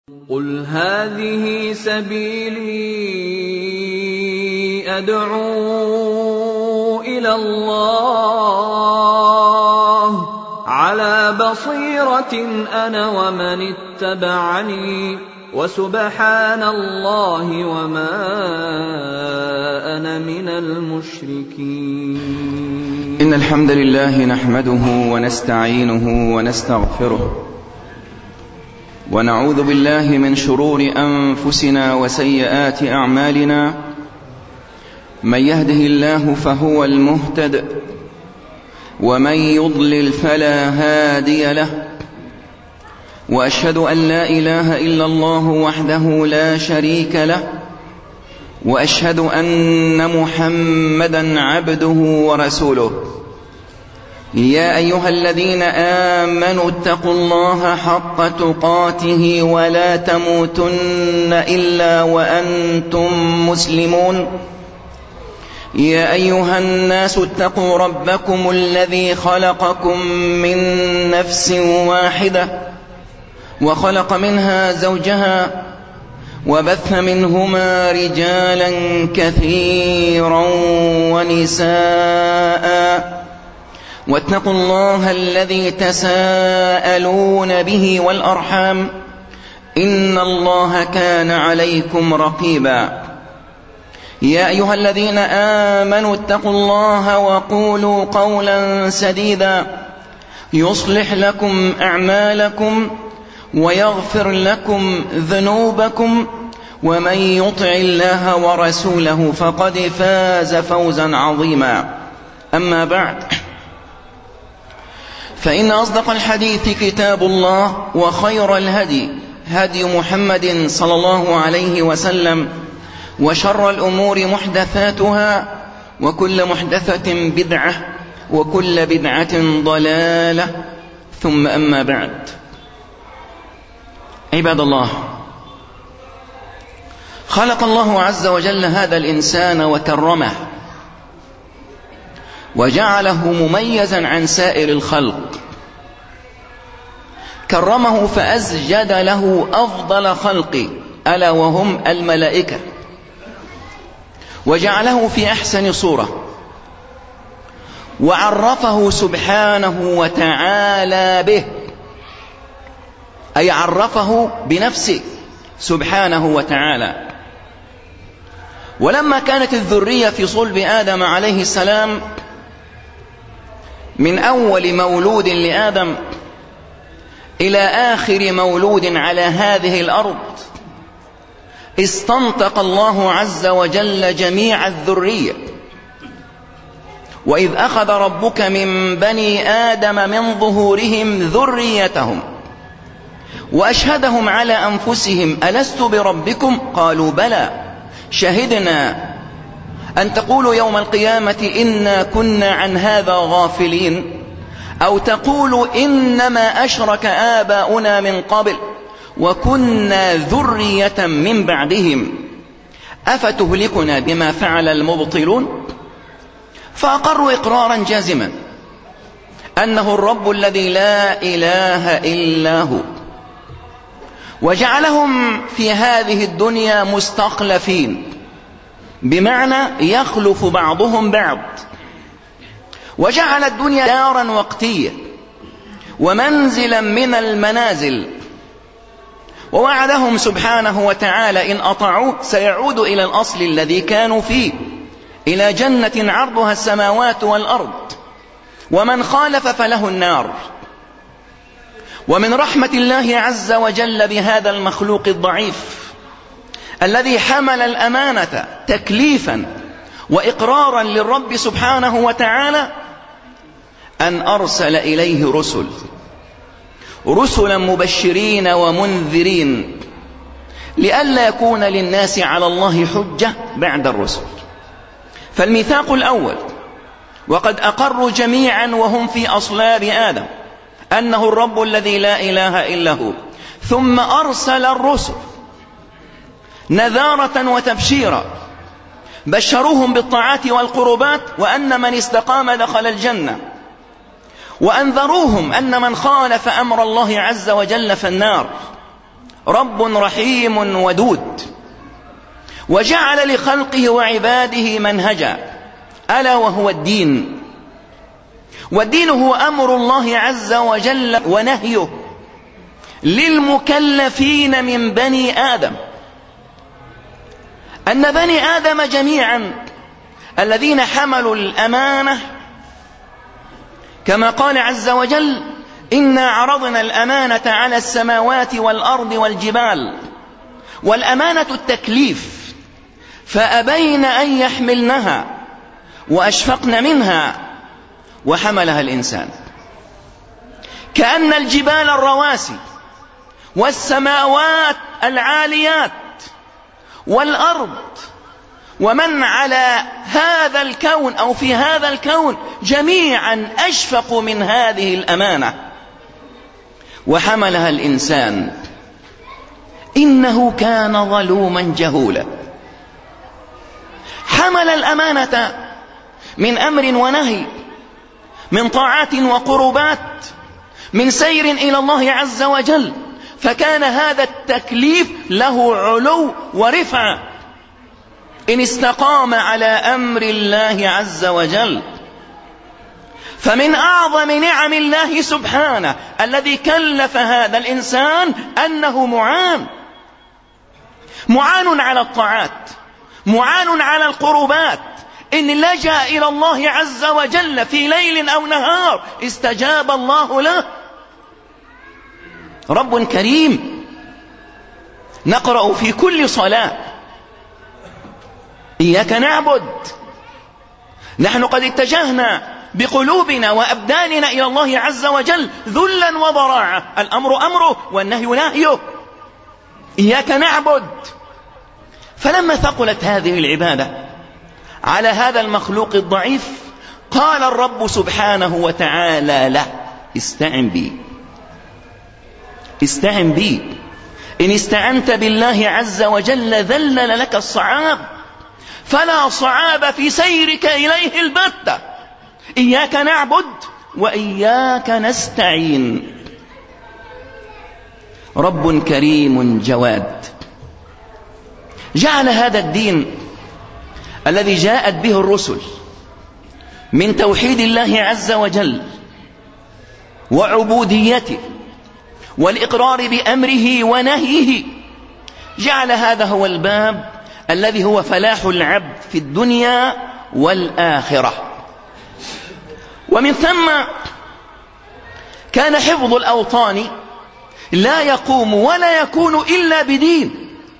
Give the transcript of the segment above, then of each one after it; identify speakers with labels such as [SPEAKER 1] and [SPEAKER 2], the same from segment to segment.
[SPEAKER 1] قُلْ هَٰذِهِ سَبِيلِي أَدْعُو إِلَى اللَّهِ عَلَىٰ بَصِيرَةٍ أَنَا وَمَنِ اتَّبَعَنِي وَسُبْحَانَ اللَّهِ وَمَا أَنَا مِنَ الْمُشْرِكِينَ.
[SPEAKER 2] إن الحمد لله نحمده ونستعينه ونستغفره ونعوذ بالله من شرور أنفسنا وسيئات أعمالنا. من يهده الله فهو المهتد ومن يضلل فلا هادي له، وأشهد أن لا إله إلا الله وحده لا شريك له، وأشهد أن محمدا عبده ورسوله. يا أيها الذين آمنوا اتقوا الله حق تقاته ولا تموتن إلا وأنتم مسلمون. يا أيها الناس اتقوا ربكم الذي خلقكم من نفس واحدة وخلق منها زوجها وبث منهما رجالا كثيرا ونساء، واتقوا الله الذي تساءلون به والأرحام إن الله كان عليكم رقيبا. يا أيها الذين آمنوا اتقوا الله وقولوا قولا سديدا يصلح لكم أعمالكم ويغفر لكم ذنوبكم، ومن يطع الله ورسوله فقد فاز فوزا عظيما. أما بعد، فإن أصدق الحديث كتاب الله، وخير الهدي هدي محمد صلى الله عليه وسلم، وشر الأمور محدثاتها، وكل محدثة بدعة، وكل بدعة ضلالة، ثم أما بعد. عباد الله، خلق الله عز وجل هذا الإنسان وكرمه وجعله مميزا عن سائر الخلق. كرمه فأسجد له أفضل خلق ألا وهم الملائكة، وجعله في أحسن صورة، وعرفه سبحانه وتعالى به، أي عرفه بنفسه سبحانه وتعالى. ولما كانت الذرية في صلب آدم عليه السلام من أول مولود لآدم إلى آخر مولود على هذه الأرض، استنطق الله عز وجل جميع الذرية. وإذ أخذ ربك من بني آدم من ظهورهم ذريتهم وأشهدهم على أنفسهم ألست بربكم قالوا بلى شهدنا أن تقولوا يوم القيامة إنا كنا عن هذا غافلين، أو تقولوا إنما أشرك آباؤنا من قبل وكنا ذرية من بعدهم أفتهلكنا بما فعل المبطلون. فأقروا إقرارا جازما أنه الرب الذي لا إله إلا هو، وجعلهم في هذه الدنيا مستخلفين، بمعنى يخلف بعضهم بعض، وجعل الدنيا دارا وقتية ومنزلا من المنازل، ووعدهم سبحانه وتعالى إن أطاعوه سيعود إلى الأصل الذي كانوا فيه، إلى جنة عرضها السماوات والأرض، ومن خالف فله النار. ومن رحمة الله عز وجل بهذا المخلوق الضعيف الذي حمل الأمانة تكليفا وإقرارا للرب سبحانه وتعالى أن أرسل إليه رسلا مبشرين ومنذرين، لئلا يكون للناس على الله حجة بعد الرسل. فالميثاق الأول، وقد أقروا جميعا وهم في أصلاب آدم أنه الرب الذي لا إله إلا هو، ثم أرسل الرسل نذارة وتبشيرا، بشروهم بالطاعات والقربات وأن من استقام دخل الجنة، وأنذروهم أن من خالف أمر الله عز وجل فالنار. رب رحيم ودود، وجعل لخلقه وعباده منهجا، ألا وهو الدين. والدين هو أمر الله عز وجل ونهيه للمكلفين من بني آدم، أن بني آدم جميعا الذين حملوا الأمانة، كما قال عز وجل: إنا عرضنا الأمانة على السماوات والأرض والجبال. والأمانة التكليف، فأبين أن يحملنها وأشفقن منها وحملها الإنسان. كأن الجبال الرواسي والسماوات العاليات والأرض ومن على هذا الكون أو في هذا الكون جميعا أشفقوا من هذه الأمانة وحملها الإنسان، إنه كان ظلوما جهولا. حمل الأمانة من أمر ونهي، من طاعات وقربات، من سير إلى الله عز وجل، فكان هذا التكليف له علو ورفعة إن استقام على أمر الله عز وجل. فمن أعظم نعم الله سبحانه الذي كلف هذا الإنسان أنه معان على الطاعات، معان على القربات. إن لجأ إلى الله عز وجل في ليل أو نهار استجاب الله له. رب كريم. نقرأ في كل صلاة: إياك نعبد. نحن قد اتجهنا بقلوبنا وأبداننا إلى الله عز وجل ذلا وضراعة، الأمر أمره والنهي نهيه. إياك نعبد. فلما ثقلت هذه العبادة على هذا المخلوق الضعيف، قال الرب سبحانه وتعالى له: استعن بي. إن استعنت بالله عز وجل ذلل لك الصعاب، فلا صعاب في سيرك إليه البتة. إياك نعبد وإياك نستعين. رب كريم جواد جعل هذا الدين الذي جاءت به الرسل من توحيد الله عز وجل وعبوديته والإقرار بأمره ونهيه، جعل هذا هو الباب الذي هو فلاح العبد في الدنيا والآخرة. ومن ثم كان حفظ الأوطان لا يقوم ولا يكون إلا بدين.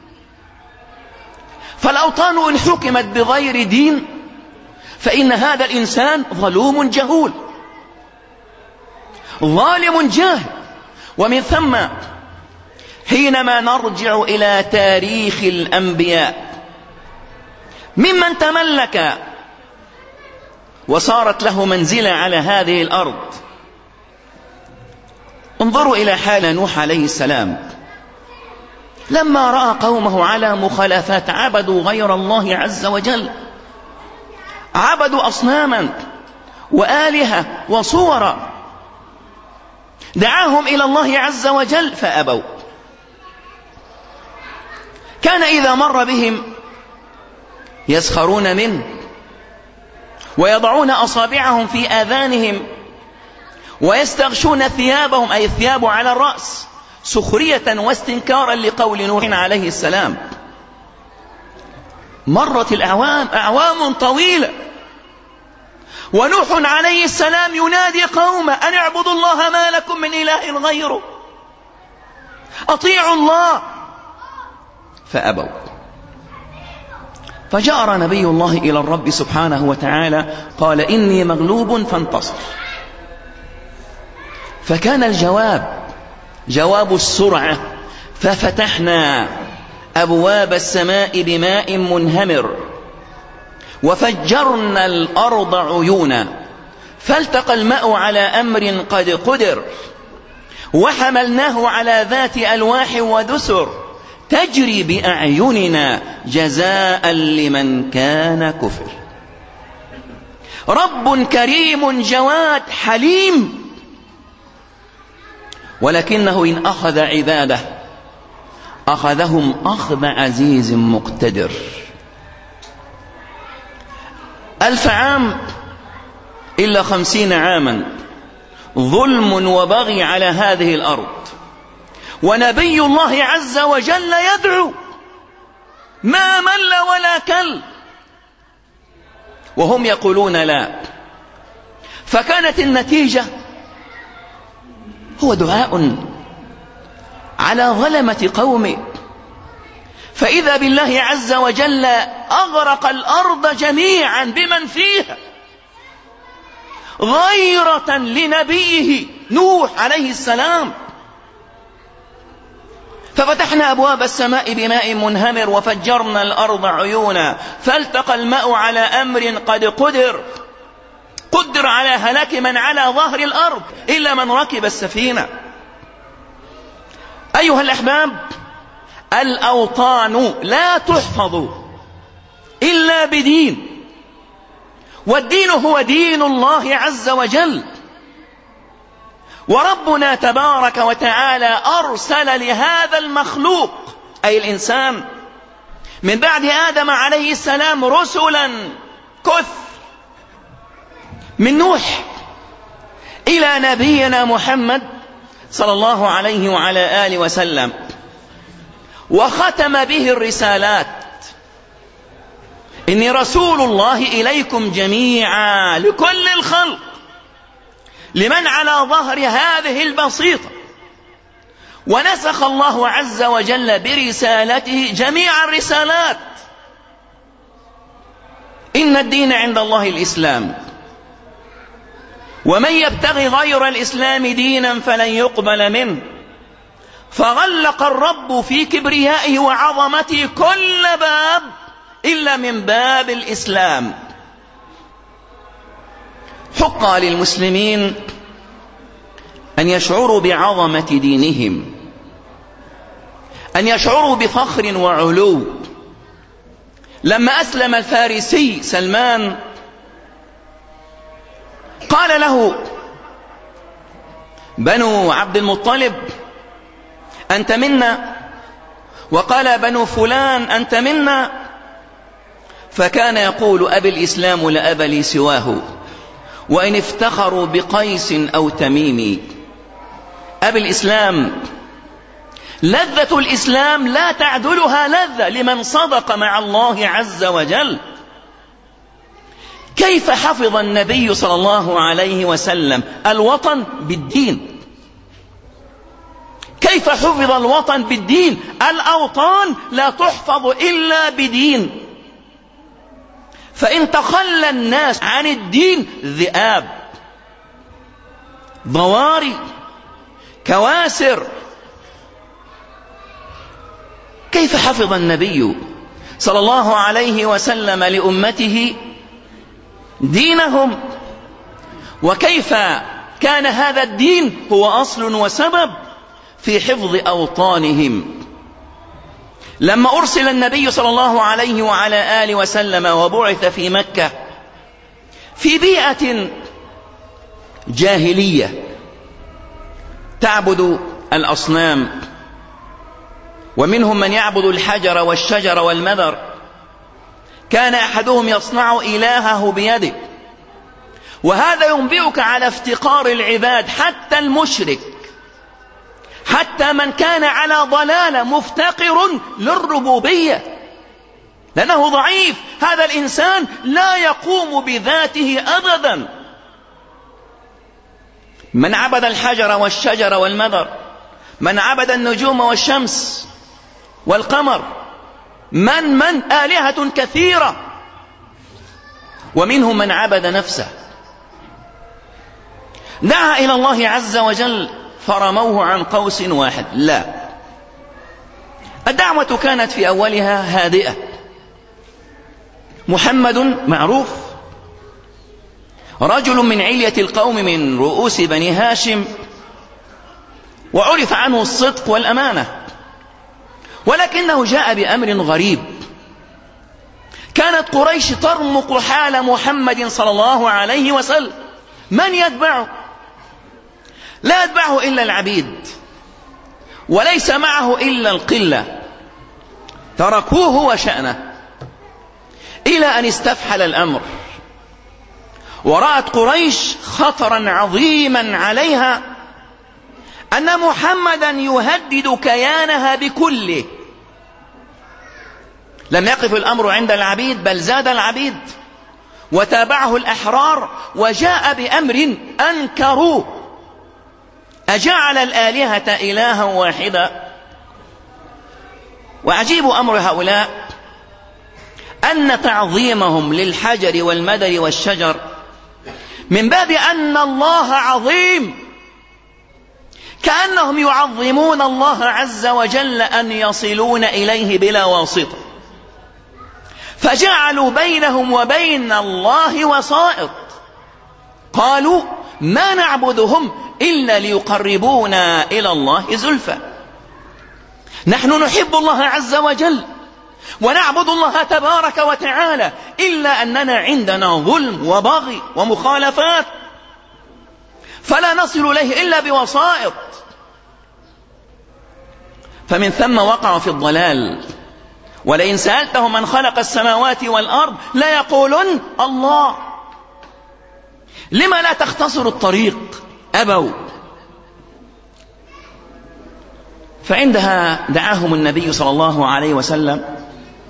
[SPEAKER 2] فالأوطان إن حكمت بغير دين فإن هذا الإنسان ظلوم جهول، ظالم جاهل. ومن ثم حينما نرجع إلى تاريخ الأنبياء ممن تملك وصارت له منزلة على هذه الأرض، انظروا إلى حال نوح عليه السلام لما رأى قومه على مخالفات، عبدوا غير الله عز وجل، عبدوا أصناما وآلهة وصورا، دعاهم إلى الله عز وجل فأبوا. كان إذا مر بهم يسخرون منه ويضعون أصابعهم في آذانهم ويستغشون ثيابهم، أي الثياب على الرأس، سخرية واستنكارا لقول نوح عليه السلام. مرت الأعوام، أعوام طويلة، ونوح عليه السلام ينادي قومه أن اعبدوا الله ما لكم من إله غيره، أطيعوا الله، فأبوا. فجأر نبي الله إلى الرب سبحانه وتعالى قال: إني مغلوب فانتصر. فكان الجواب جواب السرعة: ففتحنا أبواب السماء بماء منهمر وفجرنا الأرض عيونا فالتقى الماء على أمر قد قدر وحملناه على ذات ألواح ودسر تجري بأعيننا جزاء لمن كان كفر. رب كريم جواد حليم، ولكنه إن أخذ عباده أخذهم أخذ عزيز مقتدر. 1000 عام إلا 50 عاما ظلم وبغي على هذه الأرض، ونبي الله عز وجل يدعو ما مل ولا كل، وهم يقولون لا. فكانت النتيجة هو دعاء على ظلمة قومه، فإذا بالله عز وجل أغرق الأرض جميعا بمن فيها غيرة لنبيه نوح عليه السلام. ففتحنا أبواب السماء بماء منهمر وفجرنا الأرض عيونا فالتقى الماء على أمر قد قدر على هلاك من على ظهر الأرض إلا من ركب السفينة. أيها الأحباب، الأوطان لا تحفظ إلا بدين، والدين هو دين الله عز وجل. وربنا تبارك وتعالى أرسل لهذا المخلوق أي الإنسان من بعد آدم عليه السلام رسلا كثر، من نوح إلى نبينا محمد صلى الله عليه وعلى آله وسلم، وختم به الرسالات: إني رسول الله إليكم جميعا لكل الخلق لمن على ظهر هذه البسيطة. ونسخ الله عز وجل برسالته جميع الرسالات. إن الدين عند الله الإسلام، ومن يبتغي غير الإسلام دينا فلن يقبل منه. فغلق الرب في كبريائه وعظمته كل باب إلا من باب الإسلام. حق للمسلمين أن يشعروا بعظمة دينهم، أن يشعروا بفخر وعلو. لما أسلم الفارسي سلمان قال له بنو عبد المطلب: أنت منا، وقال بنو فلان: أنت منا. فكان يقول: أبي الإسلام لا أب لي سواه، وإن افتخروا بقيس أو تميم. أبي الإسلام، لذة الإسلام لا تعدلها لذة لمن صدق مع الله عز وجل. كيف حفظ النبي صلى الله عليه وسلم الوطن بالدين؟ كيف حفظ الوطن بالدين؟ الأوطان لا تحفظ إلا بدين. فإن تخلى الناس عن الدين ذئاب، ضواري، كواسر. كيف حفظ النبي صلى الله عليه وسلم لأمته دينهم؟ وكيف كان هذا الدين هو أصل وسبب في حفظ أوطانهم؟ لما أرسل النبي صلى الله عليه وعلى آله وسلم وبعث في مكة في بيئة جاهلية تعبد الأصنام، ومنهم من يعبد الحجر والشجر والمذر. كان أحدهم يصنع إلهه بيده، وهذا ينبئك على افتقار العباد، حتى المشرك، حتى من كان على ضلالة مفتقر للربوبية، لأنه ضعيف. هذا الإنسان لا يقوم بذاته أبدا. من عبد الحجر والشجر والمذر، من عبد النجوم والشمس والقمر، من آلهة كثيرة. ومنهم من عبد نفسه، دعا إلى الله عز وجل فرموه عن قوس واحد. لا، الدعوة كانت في أولها هادئة. محمد معروف، رجل من علية القوم من رؤوس بني هاشم، وعرف عنه الصدق والأمانة، ولكنه جاء بأمر غريب. كانت قريش ترمق حال محمد صلى الله عليه وسلم. من يتبعه؟ لا يتبعه إلا العبيد، وليس معه إلا القلة، تركوه وشأنه، إلى أن استفحل الأمر ورأت قريش خطرا عظيما عليها أن محمدا يهدد كيانها بكله. لم يقف الأمر عند العبيد، بل زاد العبيد وتابعه الأحرار، وجاء بأمر أنكروه: أجعل الآلهة إلها واحدا؟ وعجيب أمر هؤلاء أن تعظيمهم للحجر والمدر والشجر من باب أن الله عظيم، كأنهم يعظمون الله عز وجل أن يصلون إليه بلا واسطة، فجعلوا بينهم وبين الله وسائط. قالوا: ما نعبدهم إلا ليقربونا إلى الله زلفى. نحن نحب الله عز وجل ونعبد الله تبارك وتعالى، إلا أننا عندنا ظلم وبغي ومخالفات، فلا نصل إليه إلا بوسائط. فمن ثم وقعوا في الضلال. ولئن سألتهم من خلق السماوات والأرض ليقولن الله. لما لا تختصر الطريق؟ أبوا. فعندها دعاهم النبي صلى الله عليه وسلم.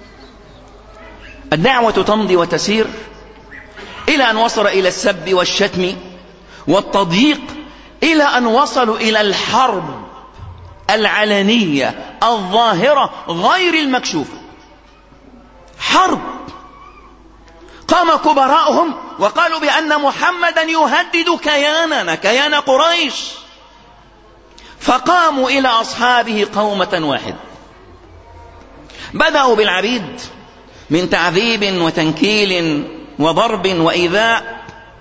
[SPEAKER 2] الدعوة تمضي وتسير إلى أن وصل إلى السب والشتم والتضييق، إلى أن وصلوا إلى الحرب العلنية الظاهرة غير المكشوفة. حرب. قام كبراؤهم وقالوا بأن محمدا يهدد كياننا، كيان قريش، فقاموا إلى أصحابه قومة واحدة. بدأوا بالعبيد من تعذيب وتنكيل وضرب وإيذاء.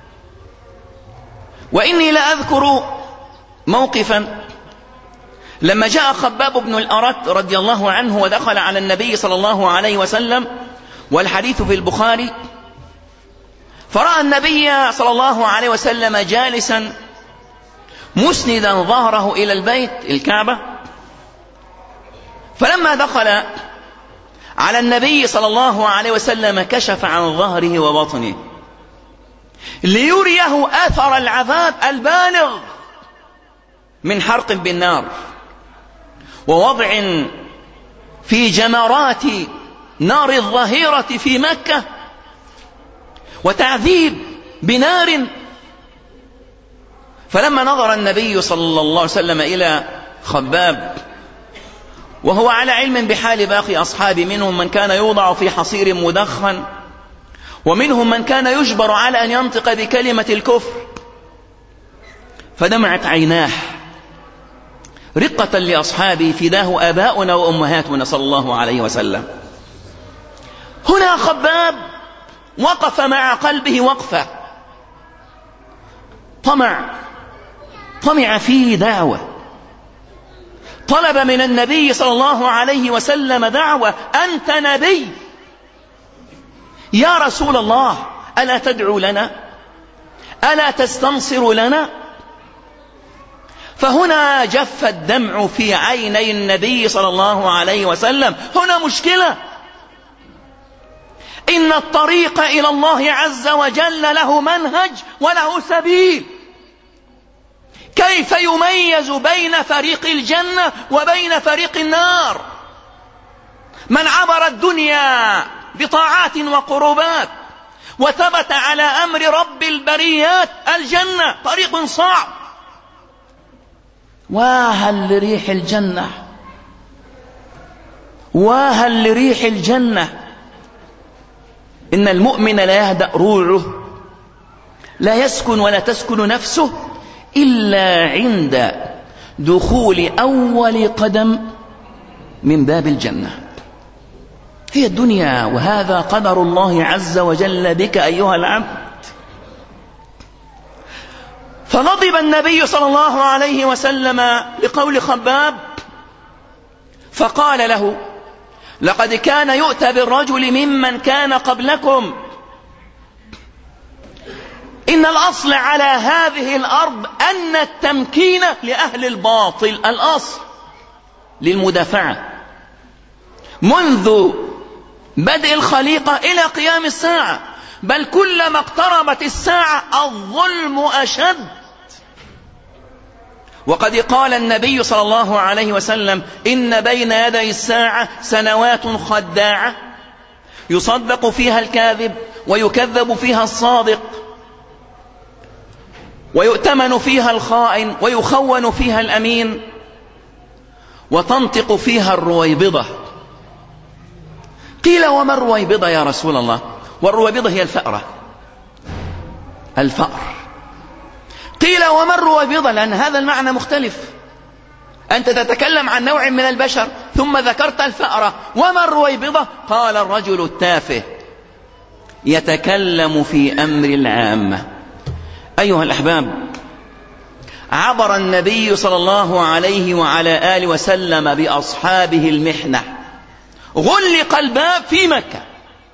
[SPEAKER 2] وإني لأذكر موقفا لما جاء خباب بن الأرت رضي الله عنه ودخل على النبي صلى الله عليه وسلم، والحديث في البخاري، فرأى النبي صلى الله عليه وسلم جالسا مسندا ظهره إلى البيت الكعبة. فلما دخل على النبي صلى الله عليه وسلم كشف عن ظهره وبطنه ليريه أثر العذاب البالغ من حرق بالنار، ووضع في جمرات نار الظهيرة في مكة، وتعذيب بنار. فلما نظر النبي صلى الله عليه وسلم إلى خباب وهو على علم بحال باقي أصحابه، منهم من كان يوضع في حصير مدخن، ومنهم من كان يجبر على أن ينطق بكلمة الكفر، فدمعت عيناه رقة لأصحابه: فداه آباؤنا وأمهاتنا صلى الله عليه وسلم. هنا خباب وقف مع قلبه وقفة، طمع فيه دعوة، طلب من النبي صلى الله عليه وسلم دعوة: أنت نبي يا رسول الله، ألا تدعو لنا؟ ألا تستنصر لنا؟ فهنا جف الدمع في عيني النبي صلى الله عليه وسلم. هنا مشكلة. إن الطريق إلى الله عز وجل له منهج وله سبيل. كيف يميز بين فريق الجنة وبين فريق النار؟ من عبر الدنيا بطاعات وقربات وثبت على أمر رب البريات الجنة، طريق صعب. واهل لريح الجنة، واهل لريح الجنة. إن المؤمن لا يهدأ روعه، لا يسكن ولا تسكن نفسه إلا عند دخول أول قدم من باب الجنة. هي الدنيا، وهذا قدر الله عز وجل بك أيها العبد. فغضب النبي صلى الله عليه وسلم لقول خباب، فقال له: لقد كان يؤتى بالرجل ممن كان قبلكم، إن الأصل على هذه الأرض أن التمكين لأهل الباطل. الأصل للمدافعة منذ بدء الخليقة إلى قيام الساعة، بل كلما اقتربت الساعة الظلم أشد. وقد قال النبي صلى الله عليه وسلم: إن بين يدي الساعة سنوات خداعة يصدق فيها الكاذب ويكذب فيها الصادق، ويؤتمن فيها الخائن ويخون فيها الأمين، وتنطق فيها الرويبضة. قيل: وما الرويبضة يا رسول الله؟ والرويبضة هي الفأر. قيل: وما الرويبضة؟ لأن هذا المعنى مختلف، أنت تتكلم عن نوع من البشر ثم ذكرت الفأرة، وما الرويبضة؟ قال: الرجل التافه يتكلم في أمر العامة. أيها الأحباب، عبر النبي صلى الله عليه وعلى آله وسلم بأصحابه المحنة، غلق الباب في مكة،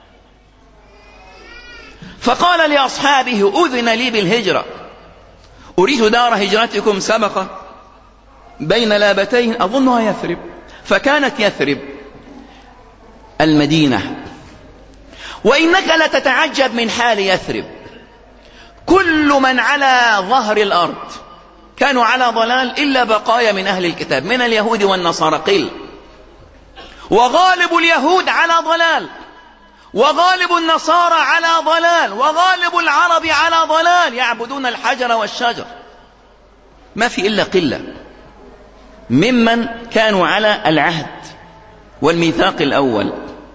[SPEAKER 2] فقال لأصحابه: أذن لي بالهجرة، أريد دار هجرتكم سبق بين لابتين أظنها يثرب، فكانت يثرب المدينة. وإنك لتتعجب من حال يثرب، كل من على ظهر الأرض كانوا على ضلال إلا بقايا من أهل الكتاب من اليهود والنصارى قل، وغالب اليهود على ضلال، وغالب النصارى على ضلال، وغالب العرب على ضلال، يعبدون الحجر والشجر، ما في إلا قلة ممن كانوا على العهد والميثاق الأول.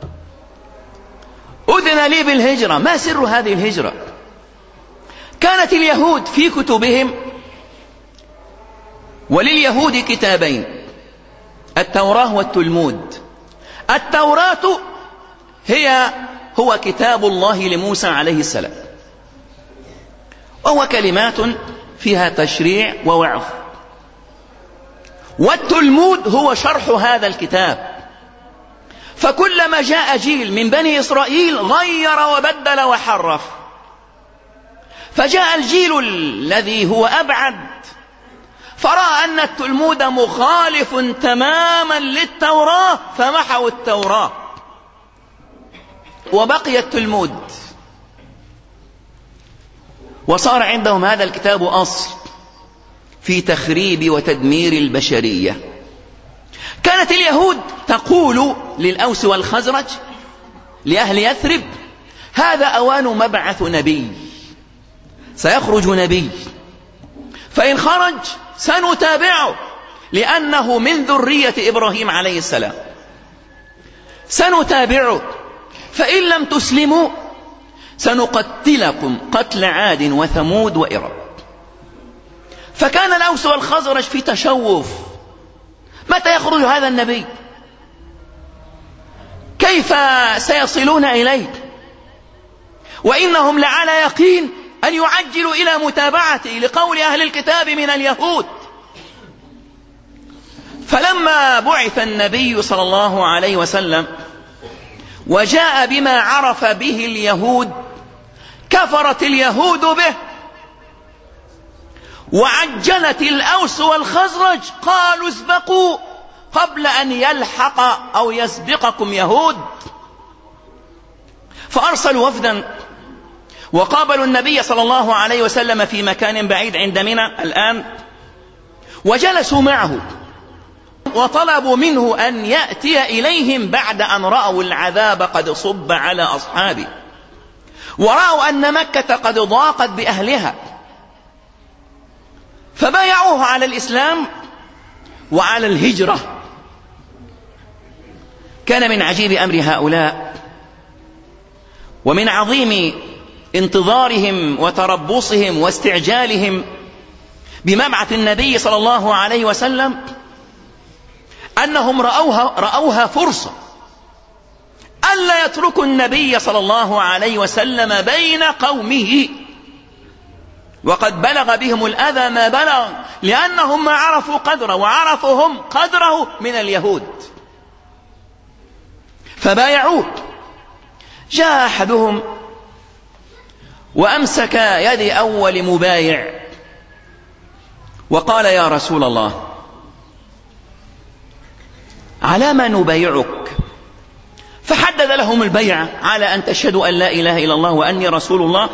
[SPEAKER 2] أذن لي بالهجرة. ما سر هذه الهجرة؟ كانت اليهود في كتبهم، ولليهود كتابين: التوراة والتلمود. التوراة هو كتاب الله لموسى عليه السلام، وهو كلمات فيها تشريع ووعظ. والتلمود هو شرح هذا الكتاب، فكلما جاء جيل من بني إسرائيل غير وبدل وحرف، فجاء الجيل الذي هو أبعد فرأى أن التلمود مخالف تماما للتوراة، فمحوا التوراة وبقي التلمود، وصار عندهم هذا الكتاب أصل في تخريب وتدمير البشرية. كانت اليهود تقول للأوس والخزرج، لأهل يثرب: هذا أوان مبعث نبي، سيخرج نبي، فإن خرج سنتابعه لأنه من ذرية إبراهيم عليه السلام، سنتابعه، فإن لم تسلموا سنقتلكم قتل عاد وثمود وإرم. فكان الأوس والخزرج في تشوف، متى يخرج هذا النبي؟ كيف سيصلون إليه؟ وإنهم لعلى يقين أن يعجلوا إلى متابعته لقول أهل الكتاب من اليهود. فلما بعث النبي صلى الله عليه وسلم وجاء بما عرف به اليهود، كفرت اليهود به، وعجلت الأوس والخزرج، قالوا: اسبقوا قبل أن يلحق أو يسبقكم يهود. فأرسلوا وفدا وقابلوا النبي صلى الله عليه وسلم في مكان بعيد عند منى الآن، وجلسوا معه وطلبوا منه أن يأتي إليهم بعد أن رأوا العذاب قد صب على أصحابه، ورأوا أن مكة قد ضاقت بأهلها، فبايعوه على الإسلام وعلى الهجرة. كان من عجيب أمر هؤلاء ومن عظيم انتظارهم وتربصهم واستعجالهم بمبعث النبي صلى الله عليه وسلم أنهم رأوها فرصة ألا يتركوا النبي صلى الله عليه وسلم بين قومه، وقد بلغ بهم الأذى ما بلغ، لأنهم ما عرفوا قدره وعرفوا هم قدره من اليهود، فبايعوه. جاء أحدهم وأمسك يد أول مبايع وقال: يا رسول الله، على ما نبايعك؟ فحدد لهم البيعة على أن تشهدوا أن لا إله إلا الله وأني رسول الله،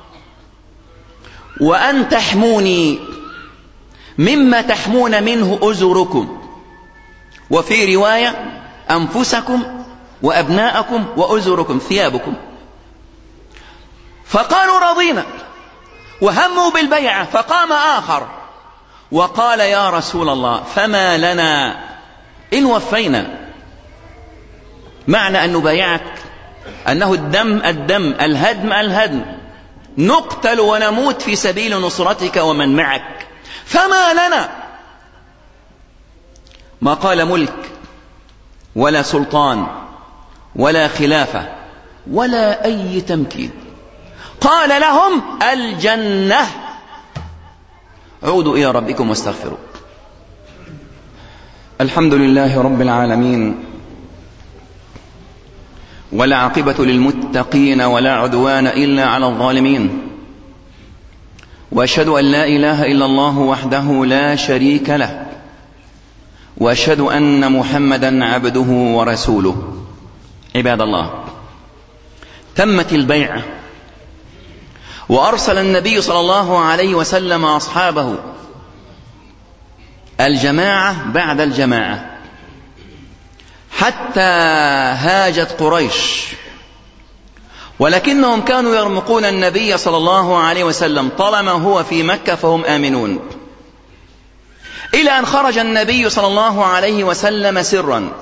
[SPEAKER 2] وأن تحموني مما تحمون منه أزركم، وفي رواية أنفسكم وأبناءكم وأزركم ثيابكم. فقالوا رضينا وهموا بالبيعة. فقام آخر وقال يا رسول الله فما لنا إن وفينا؟ معنى أن نبايعك أنه الدم الدم، الهدم الهدم، نقتل ونموت في سبيل نصرتك ومن معك، فما لنا؟ ما قال ملك ولا سلطان ولا خلافة ولا أي تمكين، قال لهم الجنة. عودوا إلى ربكم واستغفروا. الحمد لله رب العالمين، ولا عاقبة للمتقين ولا عدوان إلا على الظالمين، وأشهد أن لا إله إلا الله وحده لا شريك له، وأشهد أن محمدا عبده ورسوله. عباد الله، تمت البيعة، وأرسل النبي صلى الله عليه وسلم أصحابه الجماعة بعد الجماعة حتى هاجت قريش، ولكنهم كانوا يرمقون النبي صلى الله عليه وسلم طالما هو في مكة فهم آمنون، إلى أن خرج النبي صلى الله عليه وسلم سرا.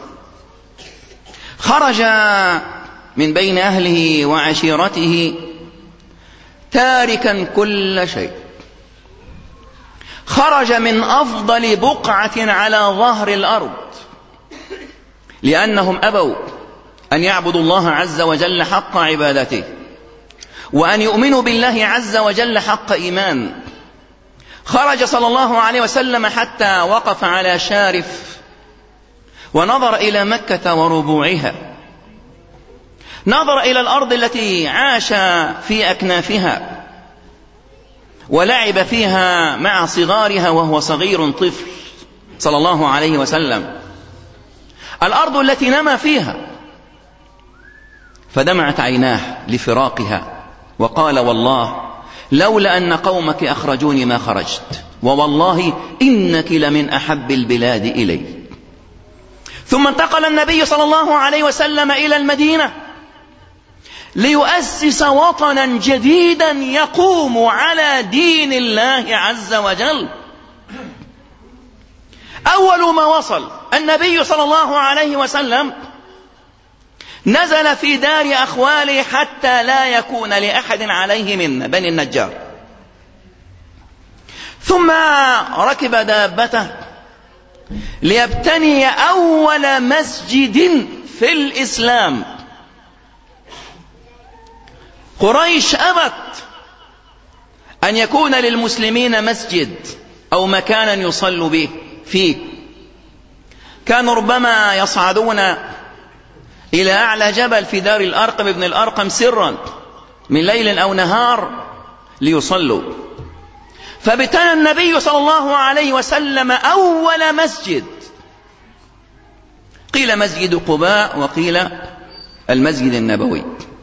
[SPEAKER 2] خرج من بين أهله وعشيرته تاركا كل شيء، خرج من أفضل بقعة على ظهر الأرض، لأنهم أبوا أن يعبدوا الله عز وجل حق عبادته، وأن يؤمنوا بالله عز وجل حق إيمان. خرج صلى الله عليه وسلم حتى وقف على شارف ونظر إلى مكة وربوعها، نظر إلى الأرض التي عاش في أكنافها ولعب فيها مع صغارها وهو صغير طفل صلى الله عليه وسلم، الأرض التي نما فيها، فدمعت عيناه لفراقها وقال والله لولا أن قومك أخرجوني ما خرجت، ووالله إنك لمن أحب البلاد إلي. ثم انتقل النبي صلى الله عليه وسلم إلى المدينة ليؤسس وطنا جديدا يقوم على دين الله عز وجل. أول ما وصل النبي صلى الله عليه وسلم نزل في دار أخواله حتى لا يكون لأحد عليه من بني النجار، ثم ركب دابته ليبتني أول مسجد في الإسلام. قريش أبت أن يكون للمسلمين مسجد أو مكانا يصلوا به فيه، كانوا ربما يصعدون إلى أعلى جبل في دار الأرقم ابن الأرقم سرا من ليل أو نهار ليصلوا. فابتنى النبي صلى الله عليه وسلم أول مسجد، قيل مسجد قباء وقيل المسجد النبوي.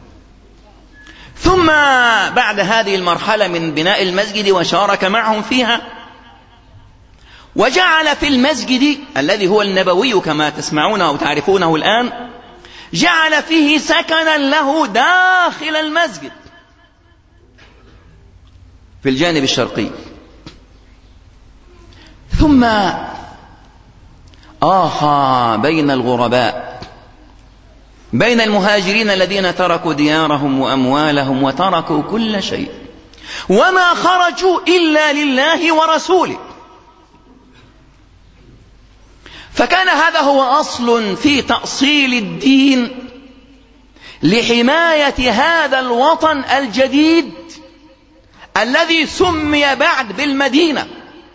[SPEAKER 2] ثم بعد هذه المرحلة من بناء المسجد وشارك معهم فيها، وجعل في المسجد الذي هو النبوي كما تسمعونه أو تعرفونه الآن، جعل فيه سكنا له داخل المسجد في الجانب الشرقي. ثم آخى بين الغرباء، بين المهاجرين الذين تركوا ديارهم وأموالهم وتركوا كل شيء وما خرجوا إلا لله ورسوله. فكان هذا هو أصل في تأصيل الدين لحماية هذا الوطن الجديد الذي سمي بعد بالمدينة.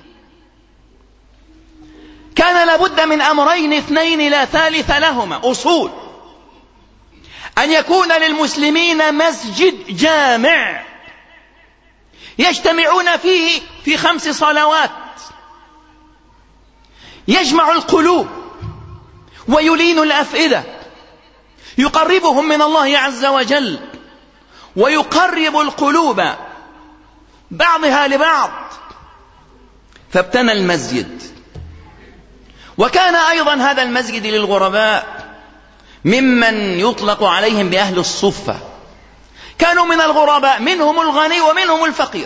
[SPEAKER 2] كان لابد من أمرين اثنين لا ثالث لهما، أصول: أن يكون للمسلمين مسجد جامع يجتمعون فيه في 5 صلوات، يجمع القلوب ويلين الأفئدة، يقربهم من الله عز وجل، ويقرب القلوب بعضها لبعض. فابتنى المسجد، وكان أيضا هذا المسجد للغرباء ممن يطلق عليهم بأهل الصفة، كانوا من الغرباء منهم الغني ومنهم الفقير.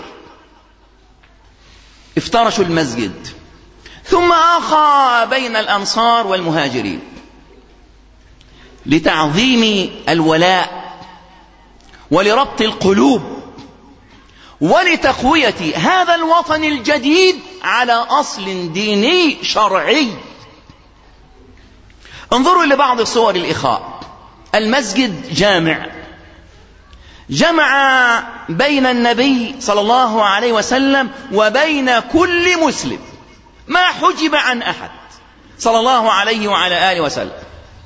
[SPEAKER 2] افترشوا المسجد، ثم آخى بين الأنصار والمهاجرين لتعظيم الولاء ولربط القلوب ولتقوية هذا الوطن الجديد على أصل ديني شرعي. انظروا لبعض صور الإخاء. المسجد جمع بين النبي صلى الله عليه وسلم وبين كل مسلم، ما حجب عن أحد صلى الله عليه وعلى آله وسلم.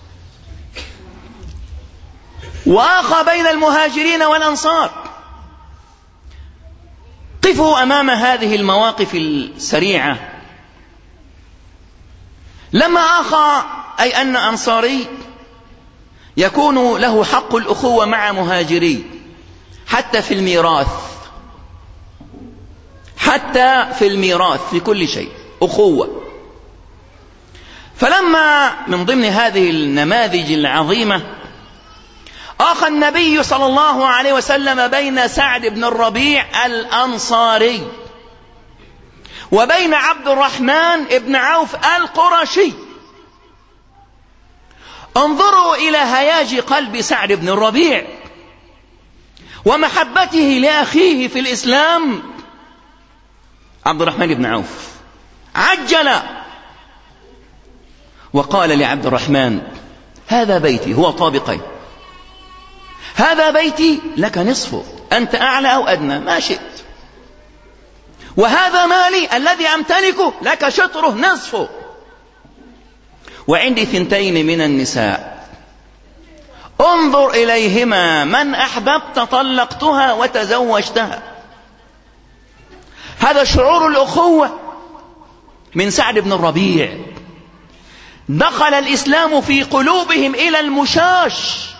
[SPEAKER 2] وآخى بين المهاجرين والأنصار. قفوا أمام هذه المواقف السريعة. لما آخى، أي أن أنصاري يكون له حق الأخوة مع مهاجري حتى في الميراث في كل شيء أخوة. فلما من ضمن هذه النماذج العظيمة آخى النبي صلى الله عليه وسلم بين سعد بن الربيع الأنصاري وبين عبد الرحمن بن عوف القرشي. انظروا إلى هياج قلب سعد بن الربيع ومحبته لأخيه في الإسلام. عبد الرحمن بن عوف عجل وقال لعبد الرحمن: هذا بيتي، هو طابقين، هذا بيتي لك نصفه، أنت أعلى أو أدنى ما شئت، وهذا مالي الذي أمتلكه لك شطره نصفه، وعندي 2 من النساء، انظر إليهما، من أحببت طلقتها وتزوجتها. هذا شعور الأخوة من سعد بن الربيع. دخل الإسلام في قلوبهم إلى المشاش.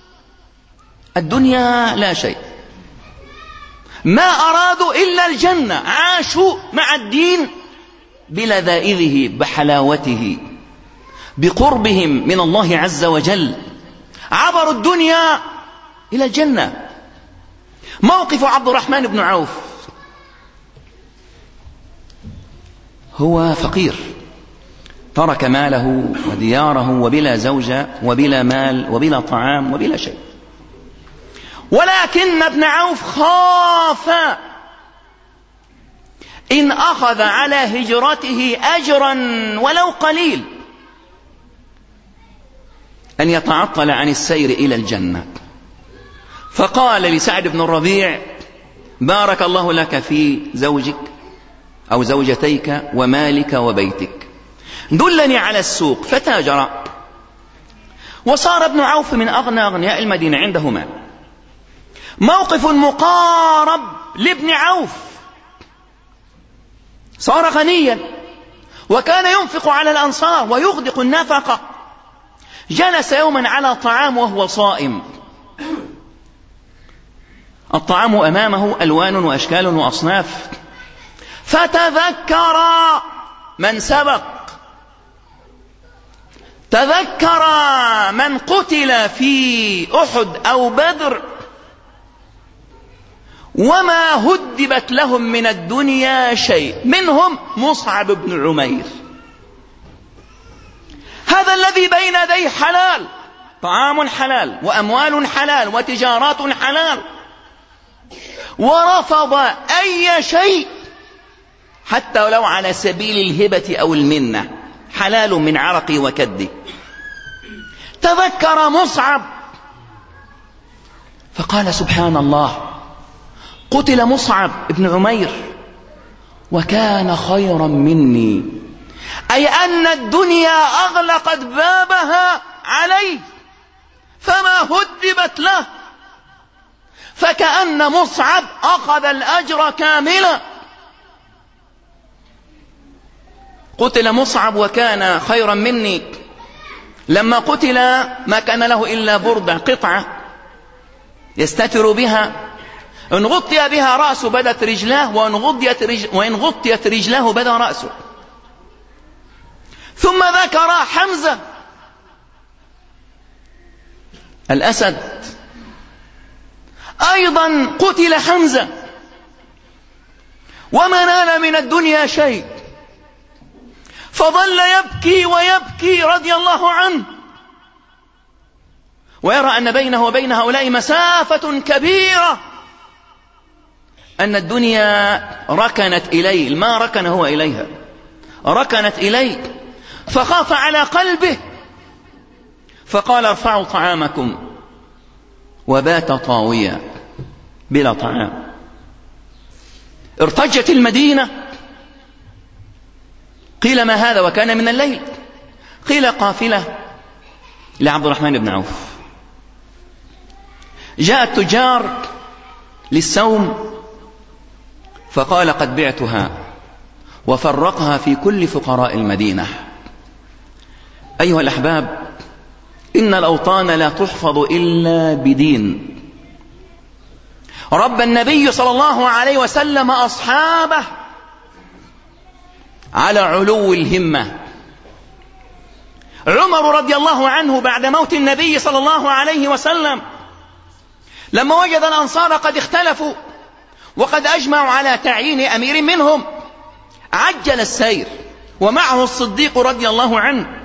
[SPEAKER 2] الدنيا لا شيء، ما أرادوا إلا الجنة، عاشوا مع الدين بلذائذه، بحلاوته، بقربهم من الله عز وجل، عبروا الدنيا إلى الجنة. موقف عبد الرحمن بن عوف، هو فقير، ترك ماله ودياره وبلا زوجة وبلا مال وبلا طعام وبلا شيء، ولكن ابن عوف خاف إن أخذ على هجرته أجرا ولو قليل أن يتعطل عن السير إلى الجنة. فقال لسعد بن الربيع: بارك الله لك في زوجك أو زوجتيك ومالك وبيتك، دلني على السوق. فتاجر، وصار ابن عوف من أغنى أغنياء المدينة، عنده مال. موقف مقارب لابن عوف، صار غنيا وكان ينفق على الأنصار ويغدق النفقة. جلس يوما على طعام وهو صائم، الطعام أمامه ألوان وأشكال وأصناف، فتذكر من سبق، تذكر من قتل في أحد أو بدر وما هدبت لهم من الدنيا شيء، منهم مصعب بن عمير. هذا الذي بين يديه حلال، طعام حلال وأموال حلال وتجارات حلال، ورفض أي شيء حتى لو على سبيل الهبة أو المنة، حلال من عرقي وكدي. تذكر مصعب فقال: سبحان الله، قتل مصعب بن عمير وكان خيرا مني، أي أن الدنيا أغلقت بابها عليه فما هدبت له، فكأن مصعب أخذ الأجر كاملا. قتل مصعب وكان خيرا مني، لما قتل ما كان له إلا بردة قطعة يستتر بها، إن غطي بها رأسه بدت رجلاه، وإن غطيت رجلاه بدا رأسه. ثم ذكر حمزة الأسد، أيضا قتل حمزة وما نال من الدنيا شيء، فظل يبكي ويبكي رضي الله عنه، ويرى أن بينه وبين هؤلاء مسافة كبيرة، أن الدنيا ركنت إليه، ما ركن هو إليها، ركنت إليه، فخاف على قلبه، فقال ارفعوا طعامكم، وبات طاويا بلا طعام. ارتجت المدينة، قيل ما هذا؟ وكان من الليل، قيل قافلة لعبد الرحمن بن عوف. جاء التجار للسوم فقال قد بعتها، وفرقها في كل فقراء المدينة. أيها الأحباب، إن الأوطان لا تحفظ إلا بدين. رب النبي صلى الله عليه وسلم أصحابه على علو الهمة. عمر رضي الله عنه بعد موت النبي صلى الله عليه وسلم لما وجد الأنصار قد اختلفوا وقد أجمعوا على تعيين أمير منهم، عجل السير ومعه الصديق رضي الله عنه،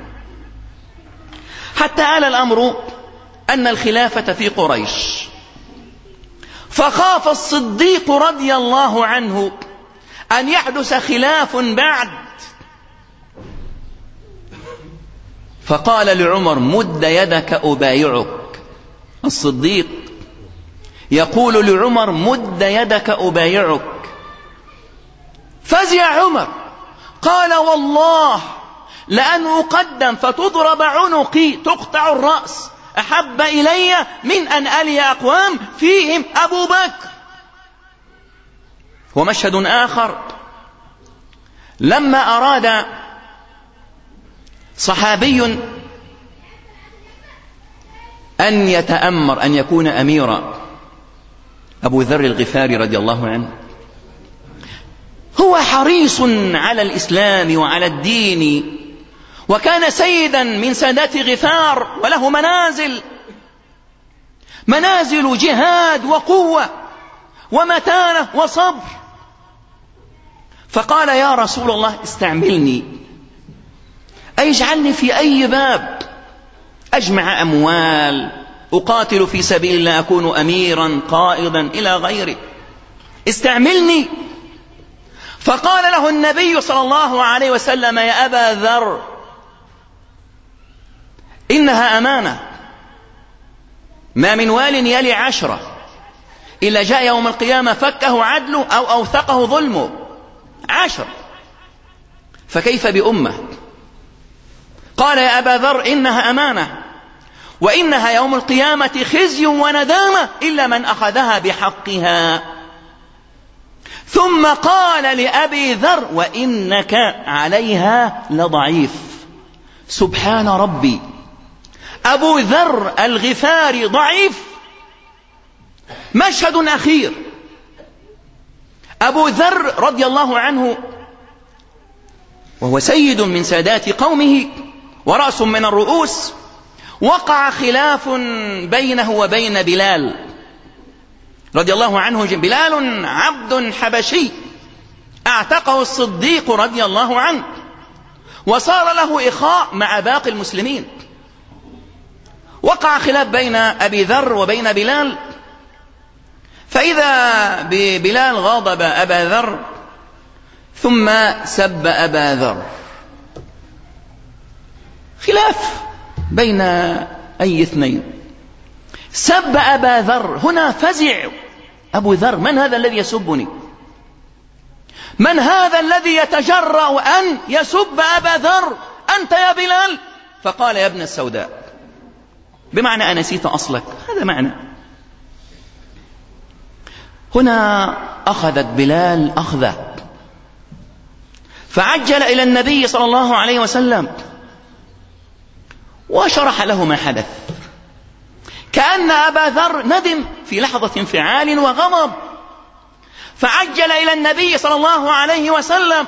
[SPEAKER 2] حتى آل الأمر أن الخلافة في قريش، فخاف الصديق رضي الله عنه أن يحدث خلاف بعد، فقال لعمر مد يدك أبايعك. الصديق يقول لعمر مد يدك أبايعك. فزع عمر، قال والله لأن أقدم فتضرب عنقي تقطع الرأس أحب إلي من أن ألي أقوام فيهم أبو بكر. ومشهد آخر، لما أراد صحابي أن يتأمر أن يكون أميرا، أبو ذر الغفاري رضي الله عنه، هو حريص على الإسلام وعلى الدين، وكان سيدا من سادات غفار، وله منازل جهاد وقوة ومتانة وصبر. فقال يا رسول الله استعملني، أي اجعلني في أي باب، أجمع أموال، أقاتل في سبيل الله، أكون أميرا قائدا إلى غيره، استعملني. فقال له النبي صلى الله عليه وسلم يا أبا ذر إنها أمانة، ما من وال يلي 10 إلا جاء يوم القيامة فكه عدله أو أوثقه ظلمه 10، فكيف بأمة؟ قال يا أبا ذر إنها أمانة، وإنها يوم القيامة خزي وندامة إلا من أخذها بحقها. ثم قال لأبي ذر وإنك عليها لضعيف. سبحان ربي، أبو ذر الغفاري ضعيف. مشهد أخير، أبو ذر رضي الله عنه وهو سيد من سادات قومه ورأس من الرؤوس، وقع خلاف بينه وبين بلال رضي الله عنه. بلال عبد حبشي اعتقه الصديق رضي الله عنه، وصار له إخاء مع باقي المسلمين. وقع خلاف بين أبي ذر وبين بلال، فإذا ببلال غاضب أبا ذر ثم سب أبا ذر. خلاف بين أي اثنين، سب أبا ذر. هنا فزع أبو ذر، من هذا الذي يسبني؟ من هذا الذي يتجرأ أن يسب أبا ذر؟ أنت يا بلال. فقال يا ابن السوداء، بمعنى أنا نسيت أصلك، هذا معنى. هنا أخذت بلال أخذه، فعجل إلى النبي صلى الله عليه وسلم وشرح له ما حدث. كأن أبا ذر ندم في لحظة انفعال وغضب، فعجل إلى النبي صلى الله عليه وسلم،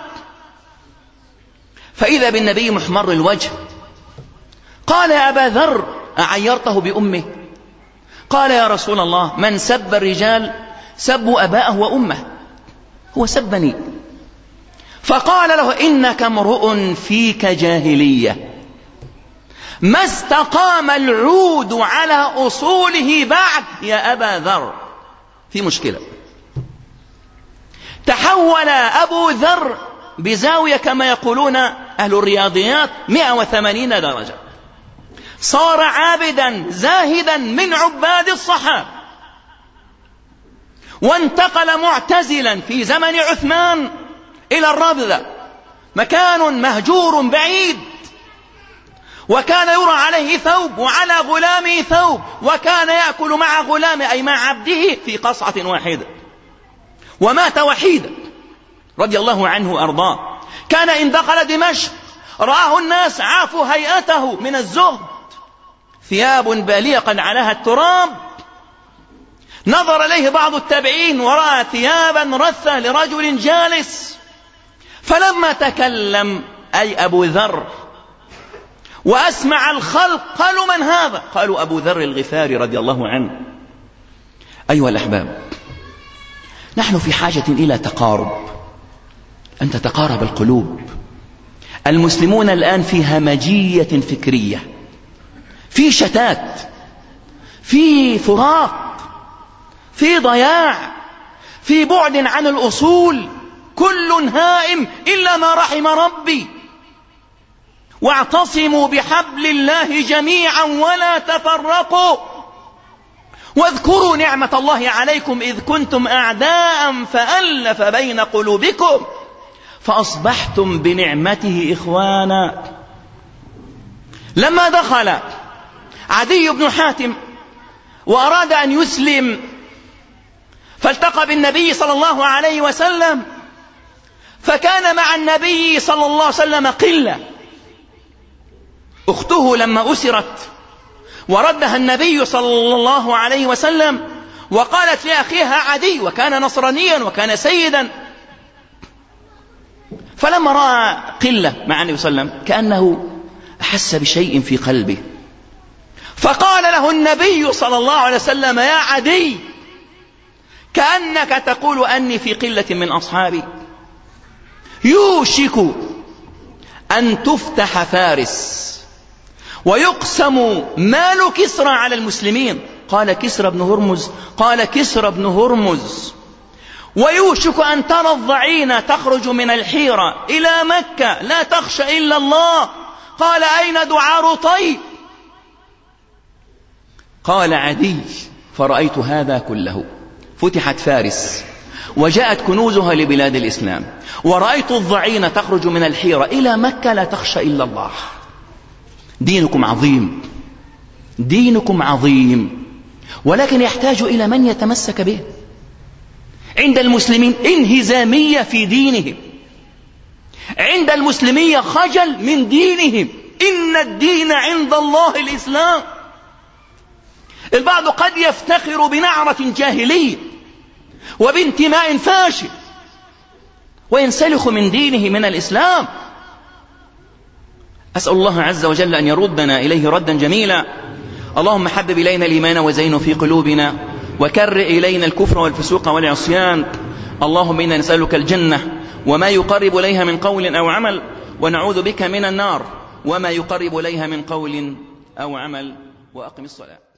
[SPEAKER 2] فإذا بالنبي محمر الوجه. قال يا أبا ذر أعيرته بأمه؟ قال يا رسول الله من سب الرجال سبوا أباءه وأمه، هو سبني. فقال له إنك امرؤ فيك جاهلية، ما استقام العود على أصوله بعد يا أبا ذر، في مشكلة. تحول أبو ذر بزاوية كما يقولون أهل الرياضيات 180 درجة، صار عابدا زاهدا من عباد الصحابة، وانتقل معتزلا في زمن عثمان إلى الربذة، مكان مهجور بعيد، وكان يرى عليه ثوب وعلى غلامه ثوب، وكان يأكل مع غلامه أي مع عبده في قصعة واحدة، ومات وحيدا رضي الله عنه وأرضاه. كان إن دخل دمشق رآه الناس عافوا هيئته من الزهد، ثياب بالية قد عليها التراب، نظر إليه بعض التابعين ورأى ثيابا رثة لرجل جالس، فلما تكلم أي أبو ذر وأسمع الخلق قالوا من هذا؟ قالوا أبو ذر الغفاري رضي الله عنه. أيها الأحباب، نحن في حاجة إلى تقارب، أن تتقارب القلوب. المسلمون الآن في همجية فكرية، في شتات، في فراق، في ضياع، في بعد عن الأصول، كل هائم إلا ما رحم ربي. واعتصموا بحبل الله جميعا ولا تفرقوا، واذكروا نعمة الله عليكم إذ كنتم أعداء فألف بين قلوبكم فأصبحتم بنعمته إخوانا. لما دخل عدي بن حاتم وأراد أن يسلم فالتقى بالنبي صلى الله عليه وسلم، فكان مع النبي صلى الله عليه وسلم قلة. أخته لما أسرت وردها النبي صلى الله عليه وسلم وقالت لأخيها عدي، وكان نصرانيا وكان سيدا، فلما رأى قلة مع النبي صلى الله عليه وسلم كأنه أحس بشيء في قلبه، فقال له النبي صلى الله عليه وسلم يا عدي كأنك تقول أني في قلة من أصحابي، يوشك أن تفتح فارس ويقسم مال كسرى على المسلمين. قال كسرى بن هرمز، قال كسرى بن هرمز، ويوشك أن ترى الضعين تخرج من الحيرة إلى مكة لا تخشى إلا الله. قال أين دعار طيب؟ قال عدي فرأيت هذا كله، فتحت فارس وجاءت كنوزها لبلاد الإسلام، ورأيت الضعين تخرج من الحيرة إلى مكة لا تخشى إلا الله. دينكم عظيم، دينكم عظيم، ولكن يحتاج إلى من يتمسك به. عند المسلمين انهزامية في دينهم، عند المسلمين خجل من دينهم. إن الدين عند الله الإسلام. البعض قد يفتخر بنعرة جاهلية وبانتماء فاشل وينسلخ من دينه من الإسلام. أسأل الله عز وجل أن يردنا إليه ردا جميلا. اللهم حبب إلينا الإيمان وزينه في قلوبنا، وكر إلينا الكفر والفسوق والعصيان. اللهم إنا نسألك الجنة وما يقرب إليها من قول أو عمل، ونعوذ بك من النار وما يقرب إليها من قول أو عمل. وأقم الصلاة.